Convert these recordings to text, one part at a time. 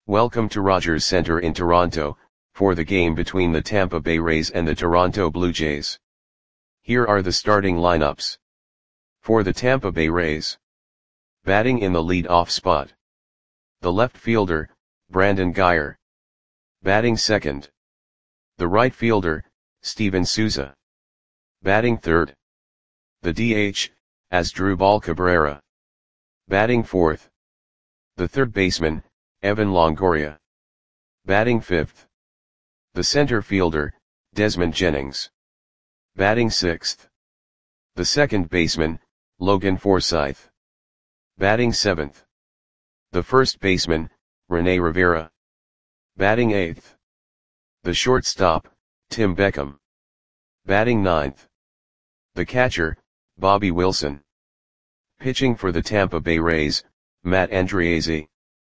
Welcome to Rogers Centre in Toronto, for the game between the Tampa Bay Rays and the Toronto Blue Jays. Here are the starting lineups. For the Tampa Bay Rays. Batting in the lead-off spot. The left fielder, Brandon Guyer. Batting second. The right fielder, Steven Souza. Batting third. The DH, Asdrubal Cabrera. Batting fourth. The third baseman, Evan Longoria. Batting fifth. The center fielder, Desmond Jennings. Batting sixth. The second baseman, Logan Forsythe. Batting seventh. The first baseman, Rene Rivera. Batting eighth. The shortstop, Tim Beckham. Batting ninth. The catcher, Bobby Wilson. Pitching for the Tampa Bay Rays, Matt Andriese.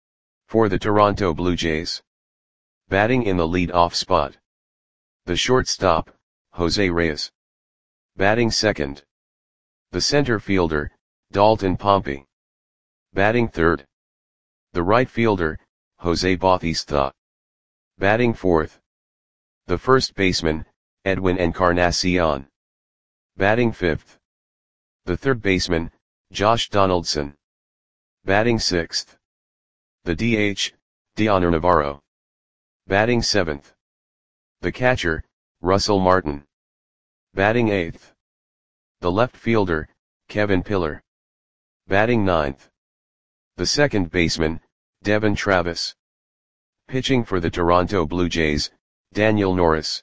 For the Toronto Blue Jays. Batting in the lead-off spot. The shortstop, Jose Reyes. Batting second. The center fielder, Dalton Pompey. Batting third. The right fielder, Jose Bautista. Batting fourth. The first baseman, Edwin Encarnacion. Batting fifth. The third baseman, Josh Donaldson. Batting sixth. The DH, Dioner Navarro. Batting seventh. The catcher, Russell Martin. Batting eighth. The left fielder, Kevin Pillar. Batting ninth. The second baseman, Devon Travis. Pitching for the Toronto Blue Jays, Daniel Norris.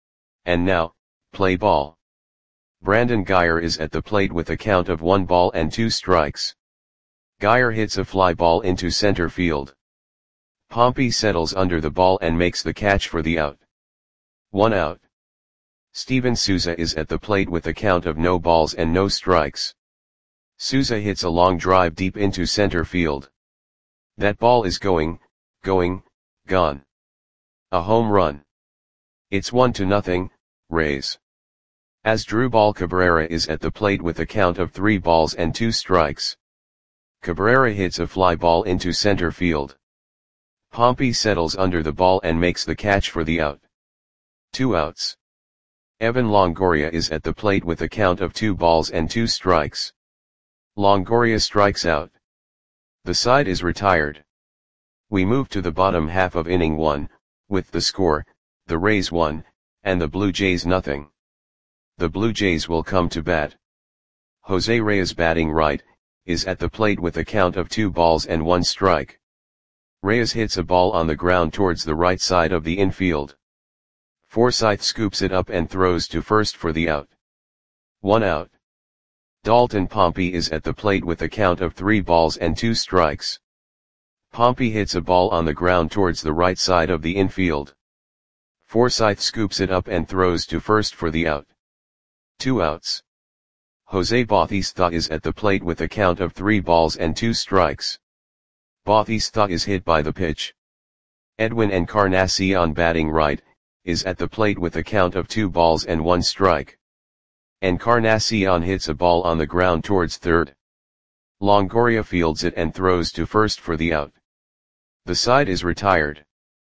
And now, play ball. Brandon Guyer is at the plate with a count of 1 ball and 2 strikes. Guyer hits a fly ball into center field. Pompey settles under the ball and makes the catch for the out. 1 out. Steven Souza is at the plate with a count of no balls and no strikes. Souza hits a long drive deep into center field. That ball is gone. A home run. It's 1-0, Rays. Asdrubal Cabrera is at the plate with a count of 3 balls and 2 strikes. Cabrera hits a fly ball into center field. Pompey settles under the ball and makes the catch for the out. 2 outs. Evan Longoria is at the plate with a count of 2 balls and 2 strikes. Longoria strikes out. The side is retired. We move to the bottom half of inning 1, with the score, the Rays 1, and the Blue Jays nothing. The Blue Jays will come to bat. Jose Reyes batting right, is at the plate with a count of 2 balls and 1 strike. Reyes hits a ball on the ground towards the right side of the infield. Forsythe scoops it up and throws to first for the out. 1 out. Dalton Pompey is at the plate with a count of 3 balls and 2 strikes. Pompey hits a ball on the ground towards the right side of the infield. Forsythe scoops it up and throws to first for the out. 2 outs. Jose Bautista is at the plate with a count of 3 balls and 2 strikes. Bautista is hit by the pitch. Edwin Encarnacion batting right, is at the plate with a count of 2 balls and 1 strike. Encarnacion hits a ball on the ground towards third. Longoria fields it and throws to first for the out. The side is retired.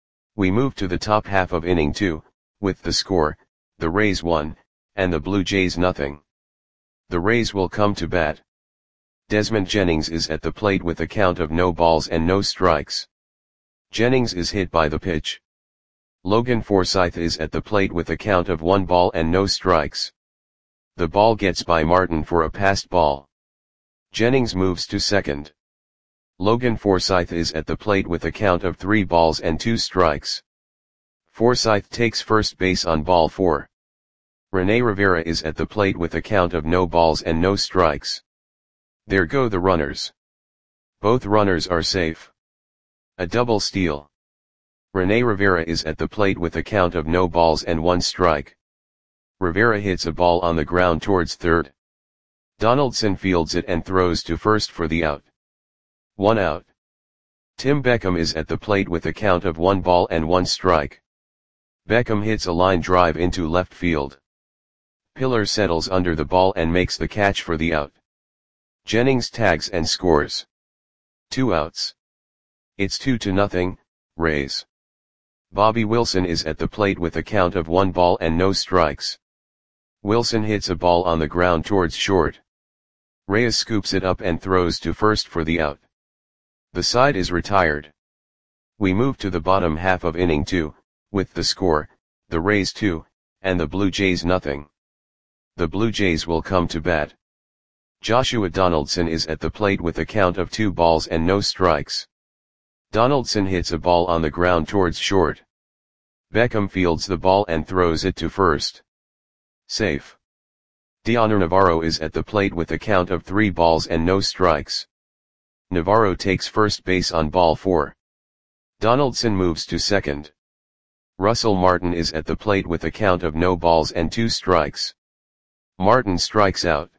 We move to the top half of inning 2, with the score, the Rays 1, and the Blue Jays nothing. The Rays will come to bat. Desmond Jennings is at the plate with a count of no balls and no strikes. Jennings is hit by the pitch. Logan Forsythe is at the plate with a count of 1 ball and no strikes. The ball gets by Martin for a passed ball. Jennings moves to second. Logan Forsythe is at the plate with a count of 3 balls and 2 strikes. Forsythe takes first base on ball 4. Rene Rivera is at the plate with a count of no balls and no strikes. There go the runners. Both runners are safe. A double steal. Rene Rivera is at the plate with a count of no balls and 1 strike. Rivera hits a ball on the ground towards third. Donaldson fields it and throws to first for the out. 1 out. Tim Beckham is at the plate with a count of 1 ball and 1 strike. Beckham hits a line drive into left field. Pillar settles under the ball and makes the catch for the out. Jennings tags and scores. 2 outs. It's 2-0, Rays. Bobby Wilson is at the plate with a count of 1 ball and no strikes. Wilson hits a ball on the ground towards short. Reyes scoops it up and throws to first for the out. The side is retired. We move to the bottom half of inning 2, with the score, the Rays 2, and the Blue Jays nothing. The Blue Jays will come to bat. Joshua Donaldson is at the plate with a count of 2 balls and no strikes. Donaldson hits a ball on the ground towards short. Beckham fields the ball and throws it to first. Safe. Dioner Navarro is at the plate with a count of 3 balls and no strikes. Navarro takes first base on ball 4. Donaldson moves to second. Russell Martin is at the plate with a count of no balls and 2 strikes. Martin strikes out.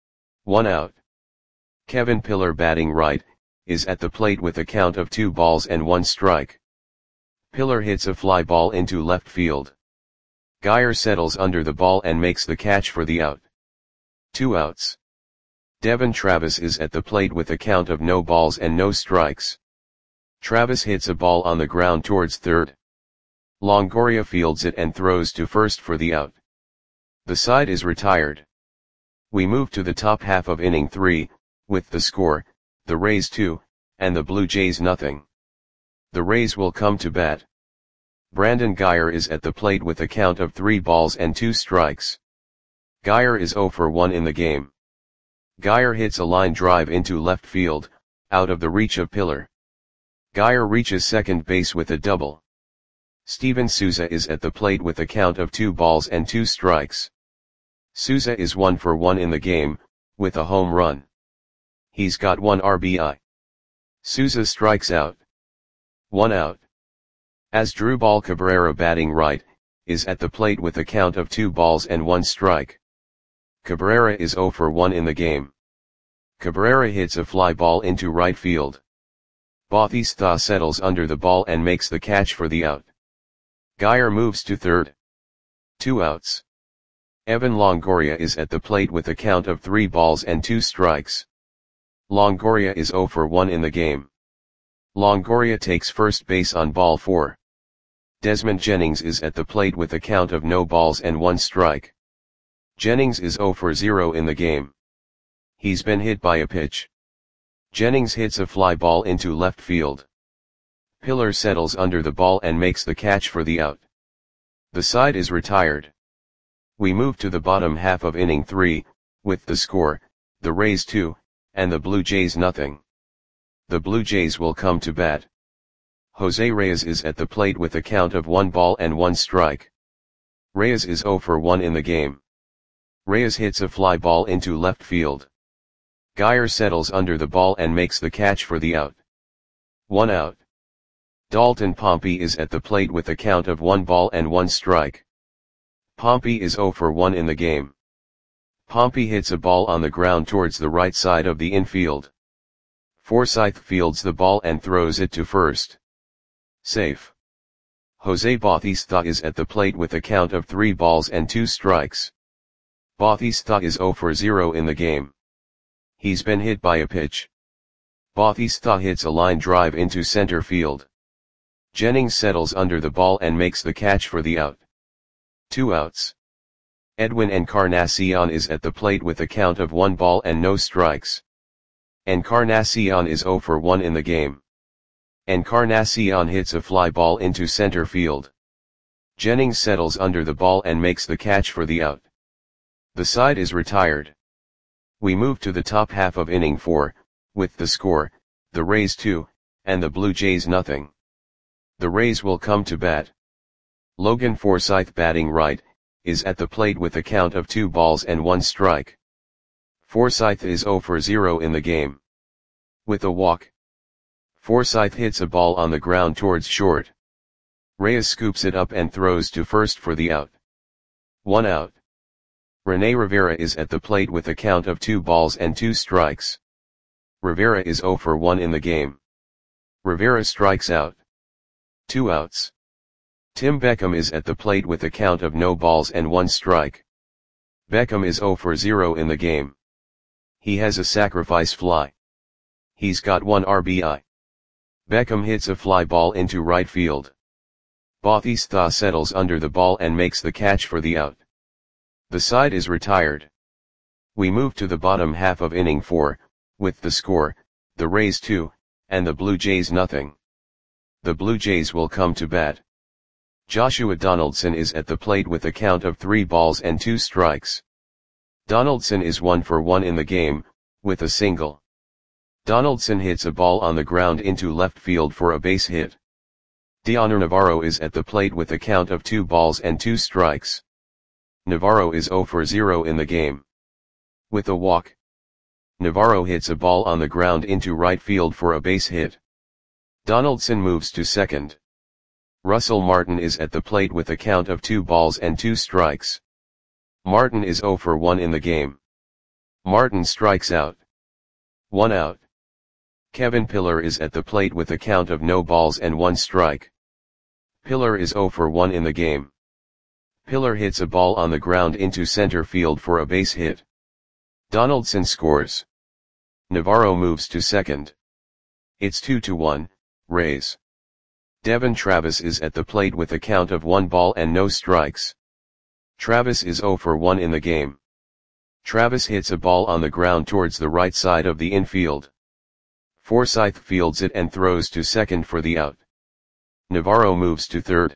1 out. Kevin Pillar, batting right, is at the plate with a count of 2 balls and 1 strike. Pillar hits a fly ball into left field. Geyer settles under the ball and makes the catch for the out. 2 outs. Devon Travis is at the plate with a count of no balls and no strikes. Travis hits a ball on the ground towards third. Longoria fields it and throws to first for the out. The side is retired. We move to the top half of inning 3, with the score, the Rays 2, and the Blue Jays nothing. The Rays will come to bat. Brandon Geyer is at the plate with a count of 3 balls and 2 strikes. Geyer is 0 for 1 in the game. Geyer hits a line drive into left field, out of the reach of Pillar. Geyer reaches second base with a double. Steven Souza is at the plate with a count of 2 balls and 2 strikes. Souza is 1 for 1 in the game, with a home run. He's got 1 RBI. Souza strikes out. 1 out. Asdrubal Cabrera, batting right, is at the plate with a count of 2 balls and 1 strike. Cabrera is 0 for 1 in the game. Cabrera hits a fly ball into right field. Bautista settles under the ball and makes the catch for the out. Geyer moves to third. 2 outs. Evan Longoria is at the plate with a count of 3 balls and 2 strikes. Longoria is 0 for 1 in the game. Longoria takes first base on ball 4. Desmond Jennings is at the plate with a count of no balls and 1 strike. Jennings is 0 for 0 in the game. He's been hit by a pitch. Jennings hits a fly ball into left field. Pillar settles under the ball and makes the catch for the out. The side is retired. We move to the bottom half of inning 3, with the score, the Rays 2, and the Blue Jays nothing. The Blue Jays will come to bat. Jose Reyes is at the plate with a count of 1 ball and 1 strike. Reyes is 0 for 1 in the game. Reyes hits a fly ball into left field. Geyer settles under the ball and makes the catch for the out. 1 out. Dalton Pompey is at the plate with a count of 1 ball and 1 strike. Pompey is 0 for 1 in the game. Pompey hits a ball on the ground towards the right side of the infield. Forsythe fields the ball and throws it to first. Safe. Jose Bautista is at the plate with a count of 3 balls and 2 strikes. Bautista is 0 for 0 in the game. He's been hit by a pitch. Bautista hits a line drive into center field. Jennings settles under the ball and makes the catch for the out. 2 outs. Edwin Encarnacion is at the plate with a count of 1 ball and no strikes. Encarnacion is 0 for 1 in the game. Encarnacion hits a fly ball into center field. Jennings settles under the ball and makes the catch for the out. The side is retired. We move to the top half of inning 4, with the score, the Rays 2, and the Blue Jays nothing. The Rays will come to bat. Logan Forsythe, batting right, is at the plate with a count of 2 balls and 1 strike. Forsythe is 0 for 0 in the game. With a walk. Forsythe hits a ball on the ground towards short. Reyes scoops it up and throws to first for the out. 1 out. Rene Rivera is at the plate with a count of 2 balls and 2 strikes. Rivera is 0 for 1 in the game. Rivera strikes out. 2 outs. Tim Beckham is at the plate with a count of no balls and 1 strike. Beckham is 0 for 0 in the game. He has a sacrifice fly. He's got 1 RBI. Beckham hits a fly ball into right field. Bautista settles under the ball and makes the catch for the out. The side is retired. We move to the bottom half of inning 4, with the score, the Rays 2, and the Blue Jays nothing. The Blue Jays will come to bat. Joshua Donaldson is at the plate with a count of 3 balls and 2 strikes. Donaldson is 1 for 1 in the game, with a single. Donaldson hits a ball on the ground into left field for a base hit. Dioner Navarro is at the plate with a count of 2 balls and 2 strikes. Navarro is 0 for 0 in the game. With a walk, Navarro hits a ball on the ground into right field for a base hit. Donaldson moves to second. Russell Martin is at the plate with a count of 2 balls and 2 strikes. Martin is 0 for 1 in the game. Martin strikes out. 1 out. Kevin Pillar is at the plate with a count of no balls and 1 strike. Pillar is 0 for 1 in the game. Pillar hits a ball on the ground into center field for a base hit. Donaldson scores. Navarro moves to second. It's 2-1, Rays. Devon Travis is at the plate with a count of 1 ball and no strikes. Travis is 0 for 1 in the game. Travis hits a ball on the ground towards the right side of the infield. Forsythe fields it and throws to second for the out. Navarro moves to third.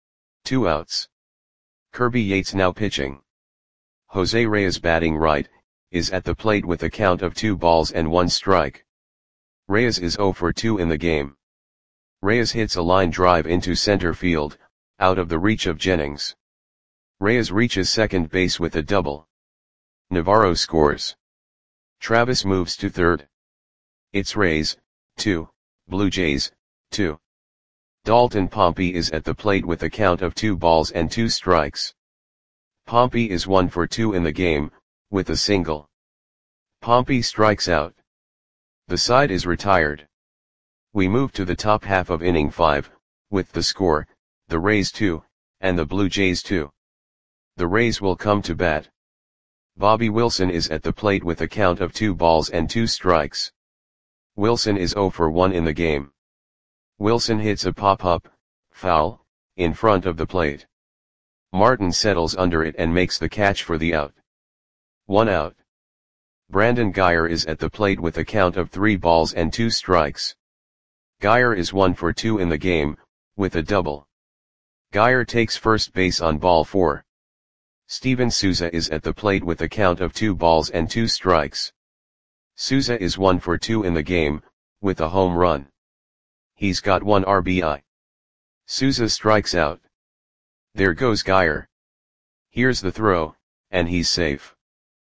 2 outs. Kirby Yates now pitching. Jose Reyes batting right, is at the plate with a count of 2 balls and 1 strike. Reyes is 0 for 2 in the game. Reyes hits a line drive into center field, out of the reach of Jennings. Reyes reaches second base with a double. Navarro scores. Travis moves to third. It's Rays, 2, Blue Jays, 2. Dalton Pompey is at the plate with a count of 2 balls and 2 strikes. Pompey is 1 for 2 in the game, with a single. Pompey strikes out. The side is retired. We move to the top half of inning 5, with the score, the Rays 2, and the Blue Jays 2. The Rays will come to bat. Bobby Wilson is at the plate with a count of 2 balls and 2 strikes. Wilson is 0 for 1 in the game. Wilson hits a pop-up, foul, in front of the plate. Martin settles under it and makes the catch for the out. 1 out. Brandon Guyer is at the plate with a count of 3 balls and 2 strikes. Guyer is 1 for 2 in the game, with a double. Guyer takes first base on ball 4. Steven Souza is at the plate with a count of 2 balls and 2 strikes. Souza is 1 for 2 in the game, with a home run. He's got 1 RBI. Souza strikes out. There goes Guyer. Here's the throw, and he's safe.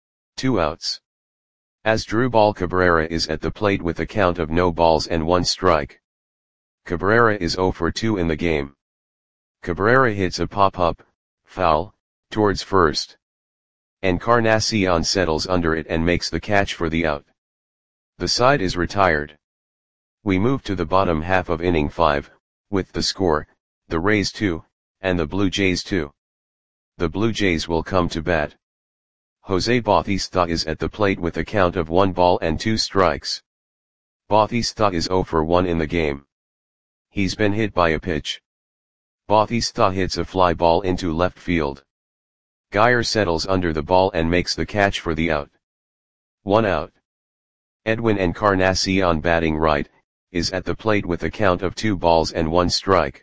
2 outs. Asdrubal Cabrera is at the plate with a count of no balls and 1 strike. Cabrera is 0 for 2 in the game. Cabrera hits a pop-up, foul, towards first. Encarnacion settles under it and makes the catch for the out. The side is retired. We move to the bottom half of inning 5, with the score, the Rays 2, and the Blue Jays 2. The Blue Jays will come to bat. Jose Bautista is at the plate with a count of 1 ball and 2 strikes. Bautista is 0 for 1 in the game. He's been hit by a pitch. Bautista hits a fly ball into left field. Guyer settles under the ball and makes the catch for the out. 1 out. Edwin Encarnacion batting right, is at the plate with a count of 2 balls and 1 strike.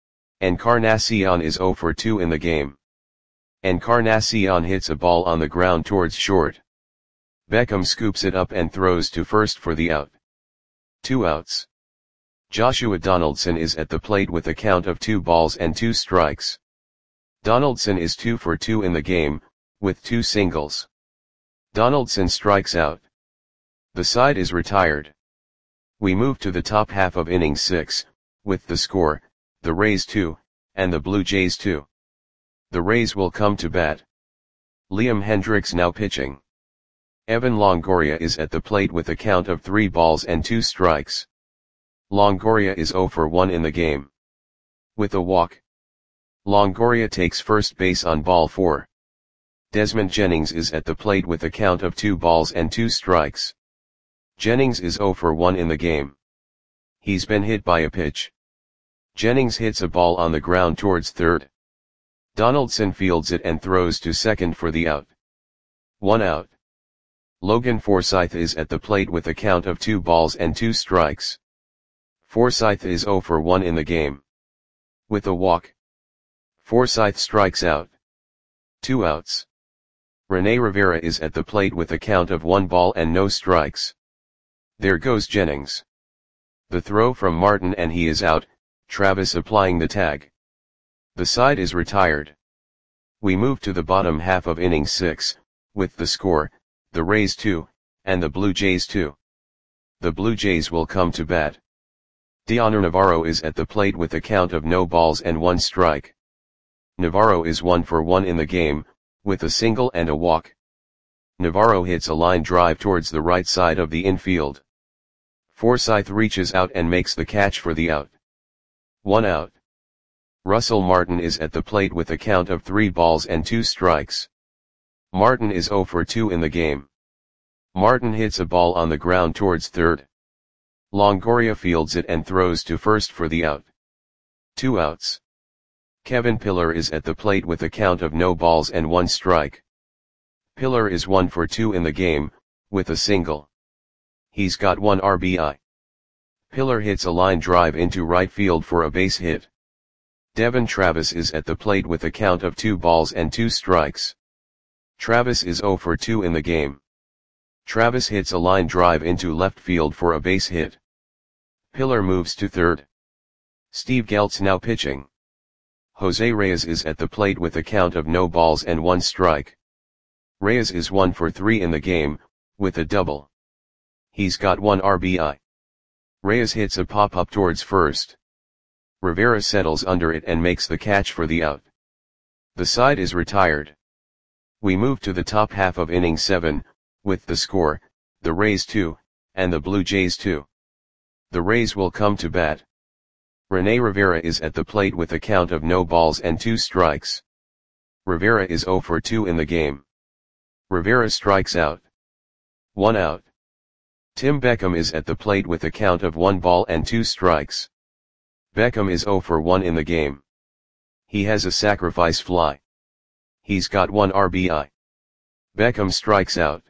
Encarnacion is 0 for 2 in the game. Encarnacion hits a ball on the ground towards short. Beckham scoops it up and throws to first for the out. 2 outs. Joshua Donaldson is at the plate with a count of 2 balls and 2 strikes. Donaldson is 2 for 2 in the game, with 2 singles. Donaldson strikes out. The side is retired. We move to the top half of inning 6, with the score, the Rays 2, and the Blue Jays 2. The Rays will come to bat. Liam Hendriks now pitching. Evan Longoria is at the plate with a count of 3 balls and 2 strikes. Longoria is 0 for 1 in the game. With a walk, Longoria takes first base on ball 4. Desmond Jennings is at the plate with a count of 2 balls and 2 strikes. Jennings is 0 for 1 in the game. He's been hit by a pitch. Jennings hits a ball on the ground towards third. Donaldson fields it and throws to second for the out. 1 out. Logan Forsythe is at the plate with a count of 2 balls and 2 strikes. Forsythe is 0 for 1 in the game. With a walk, Forsythe strikes out. 2 outs. Rene Rivera is at the plate with a count of 1 ball and no strikes. There goes Jennings. The throw from Martin and he is out, Travis applying the tag. The side is retired. We move to the bottom half of inning 6, with the score, the Rays 2, and the Blue Jays 2. The Blue Jays will come to bat. Dioner Navarro is at the plate with a count of no balls and 1 strike. Navarro is 1 for 1 in the game, with a single and a walk. Navarro hits a line drive towards the right side of the infield. Forsythe reaches out and makes the catch for the out. 1 out. Russell Martin is at the plate with a count of 3 balls and 2 strikes. Martin is 0 for 2 in the game. Martin hits a ball on the ground towards third. Longoria fields it and throws to first for the out. 2 outs. Kevin Pillar is at the plate with a count of no balls and 1 strike. Pillar is 1 for 2 in the game, with a single. He's got 1 RBI. Pillar hits a line drive into right field for a base hit. Devon Travis is at the plate with a count of 2 balls and 2 strikes. Travis is 0 for 2 in the game. Travis hits a line drive into left field for a base hit. Pillar moves to third. Steve Geltz now pitching. Jose Reyes is at the plate with a count of no balls and 1 strike. Reyes is 1 for 3 in the game, with a double. He's got 1 RBI. Reyes hits a pop-up towards first. Rivera settles under it and makes the catch for the out. The side is retired. We move to the top half of inning 7, with the score, the Rays 2, and the Blue Jays 2. The Rays will come to bat. Rene Rivera is at the plate with a count of no balls and 2 strikes. Rivera is 0 for 2 in the game. Rivera strikes out. 1 out. Tim Beckham is at the plate with a count of 1 ball and 2 strikes. Beckham is 0 for 1 in the game. He has a sacrifice fly. He's got 1 RBI. Beckham strikes out.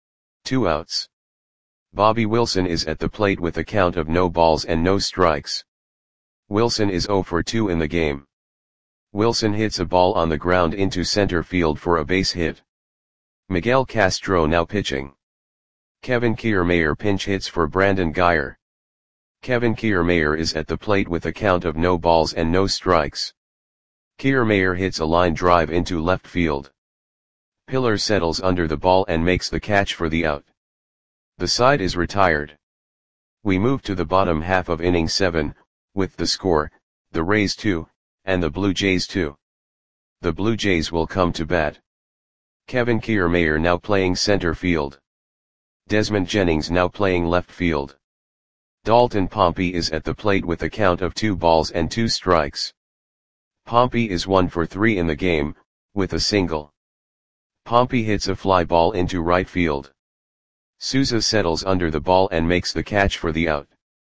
2 outs. Bobby Wilson is at the plate with a count of no balls and no strikes. Wilson is 0 for 2 in the game. Wilson hits a ball on the ground into center field for a base hit. Miguel Castro now pitching. Kevin Kiermaier pinch hits for Brandon Guyer. Kevin Kiermaier is at the plate with a count of no balls and no strikes. Kiermaier hits a line drive into left field. Pillar settles under the ball and makes the catch for the out. The side is retired. We move to the bottom half of inning 7, with the score, the Rays 2, and the Blue Jays 2. The Blue Jays will come to bat. Kevin Kiermaier now playing center field. Desmond Jennings now playing left field. Dalton Pompey is at the plate with a count of 2 balls and 2 strikes. Pompey is 1 for 3 in the game, with a single. Pompey hits a fly ball into right field. Souza settles under the ball and makes the catch for the out.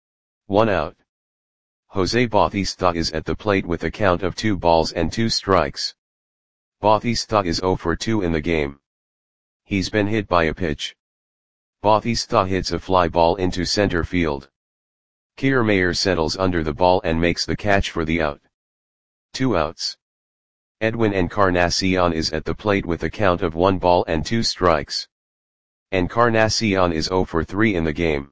1 out. Jose Bautista is at the plate with a count of 2 balls and 2 strikes. Bautista is 0 for 2 in the game. He's been hit by a pitch. Bautista hits a fly ball into center field. Kiermaier settles under the ball and makes the catch for the out. 2 outs. Edwin Encarnacion is at the plate with a count of 1 ball and 2 strikes. Encarnacion is 0 for 3 in the game.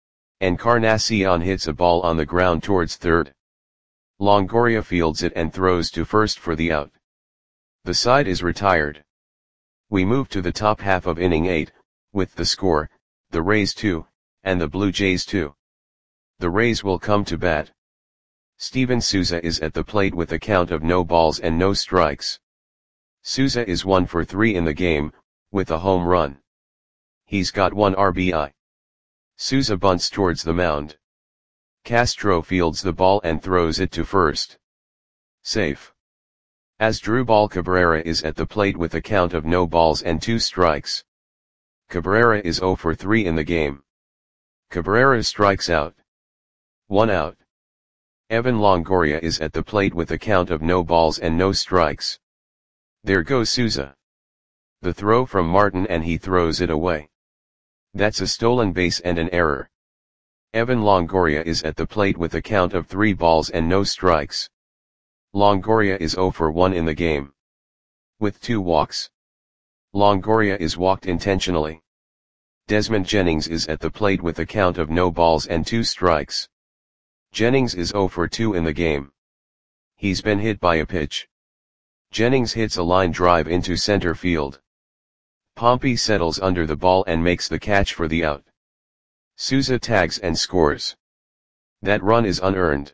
Encarnacion hits a ball on the ground towards third. Longoria fields it and throws to first for the out. The side is retired. We move to the top half of inning 8, with the score, the Rays 2, and the Blue Jays 2. The Rays will come to bat. Steven Souza is at the plate with a count of no balls and no strikes. Souza is 1 for 3 in the game, with a home run. He's got 1 RBI. Souza bunts towards the mound. Castro fields the ball and throws it to first. Safe. Asdrubal Cabrera is at the plate with a count of no balls and 2 strikes. Cabrera is 0 for 3 in the game. Cabrera strikes out. 1 out. Evan Longoria is at the plate with a count of no balls and no strikes. There goes Souza. The throw from Martin and he throws it away. That's a stolen base and an error. Evan Longoria is at the plate with a count of 3 balls and no strikes. Longoria is 0 for 1 in the game. With 2 walks. Longoria is walked intentionally. Desmond Jennings is at the plate with a count of no balls and 2 strikes. Jennings is 0 for 2 in the game. He's been hit by a pitch. Jennings hits a line drive into center field. Pompey settles under the ball and makes the catch for the out. Souza tags and scores. That run is unearned.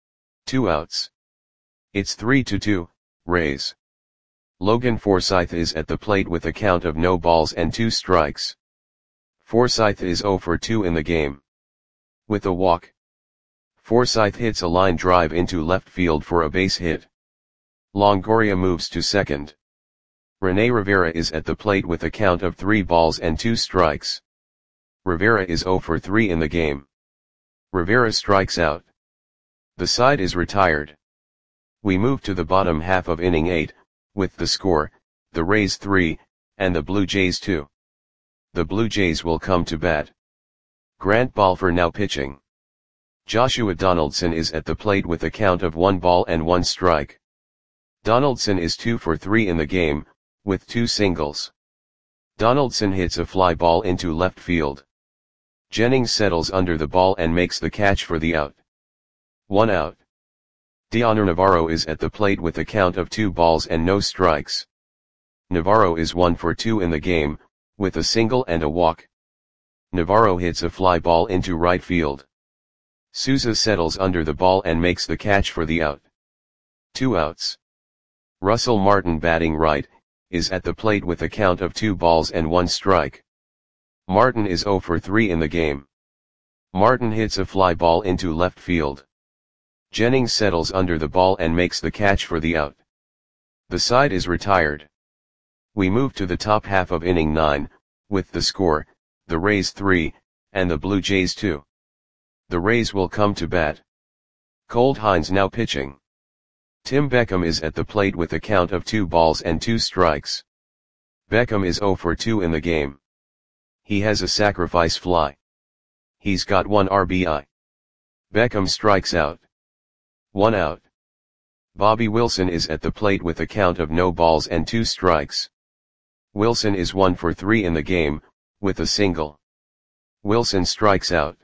2 outs. It's 3-2, Rays. Logan Forsythe is at the plate with a count of no balls and 2 strikes. Forsythe is 0 for 2 in the game. With a walk. Forsythe hits a line drive into left field for a base hit. Longoria moves to second. Rene Rivera is at the plate with a count of 3 balls and 2 strikes. Rivera is 0 for 3 in the game. Rivera strikes out. The side is retired. We move to the bottom half of inning 8, with the score, the Rays 3, and the Blue Jays 2. The Blue Jays will come to bat. Grant Balfour now pitching. Joshua Donaldson is at the plate with a count of 1 ball and 1 strike. Donaldson is 2 for 3 in the game, with 2 singles. Donaldson hits a fly ball into left field. Jennings settles under the ball and makes the catch for the out. 1 out. Dioner Navarro is at the plate with a count of 2 balls and no strikes. Navarro is 1 for 2 in the game, with a single and a walk. Navarro hits a fly ball into right field. Souza settles under the ball and makes the catch for the out. 2 outs. Russell Martin batting right, is at the plate with a count of 2 balls and 1 strike. Martin is 0 for 3 in the game. Martin hits a fly ball into left field. Jennings settles under the ball and makes the catch for the out. The side is retired. We move to the top half of inning 9, with the score, the Rays 3, and the Blue Jays 2. The Rays will come to bat. Colt Hines now pitching. Tim Beckham is at the plate with a count of 2 balls and 2 strikes. Beckham is 0 for 2 in the game. He has a sacrifice fly. He's got 1 RBI. Beckham strikes out. 1 out. Bobby Wilson is at the plate with a count of no balls and 2 strikes. Wilson is 1 for 3 in the game, with a single. Wilson strikes out.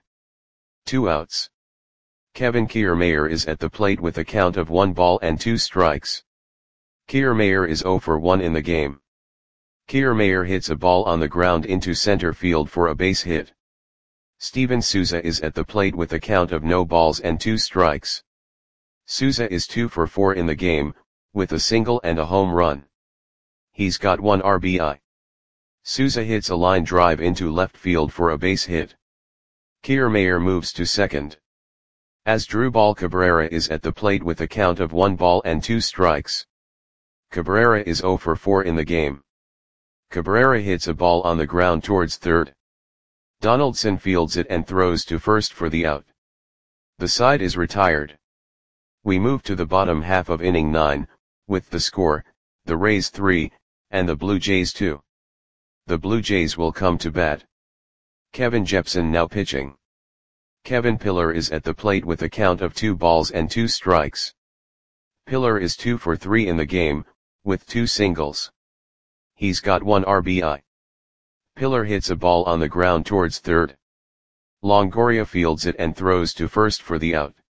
2 outs. Kevin Kiermaier is at the plate with a count of 1 ball and 2 strikes. Kiermaier is 0 for 1 in the game. Kiermaier hits a ball on the ground into center field for a base hit. Steven Souza is at the plate with a count of no balls and 2 strikes. Souza is 2 for 4 in the game, with a single and a home run. He's got 1 RBI. Souza hits a line drive into left field for a base hit. Kiermaier moves to second. Asdrubal Cabrera is at the plate with a count of 1 ball and 2 strikes. Cabrera is 0 for 4 in the game. Cabrera hits a ball on the ground towards third. Donaldson fields it and throws to first for the out. The side is retired. We move to the bottom half of inning 9, with the score, the Rays 3, and the Blue Jays 2. The Blue Jays will come to bat. Kevin Jepson now pitching. Kevin Pillar is at the plate with a count of 2 balls and 2 strikes. Pillar is 2 for 3 in the game, with 2 singles. He's got 1 RBI. Pillar hits a ball on the ground towards third. Longoria fields it and throws to first for the out.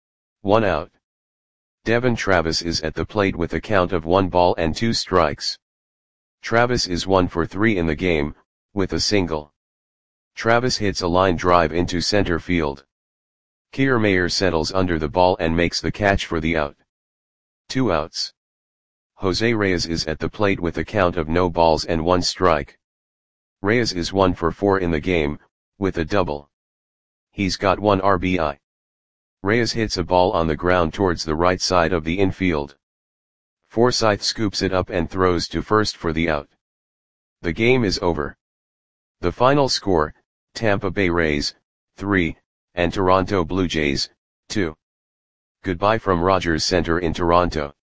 1 out. Devon Travis is at the plate with a count of 1 ball and 2 strikes. Travis is 1 for 3 in the game, with a single. Travis hits a line drive into center field. Kiermaier settles under the ball and makes the catch for the out. 2 outs. Jose Reyes is at the plate with a count of no balls and 1 strike. Reyes is 1 for 4 in the game, with a double. He's got 1 RBI. Reyes hits a ball on the ground towards the right side of the infield. Forsythe scoops it up and throws to first for the out. The game is over. The final score, Tampa Bay Rays, 3, and Toronto Blue Jays, 2. Goodbye from Rogers Centre in Toronto.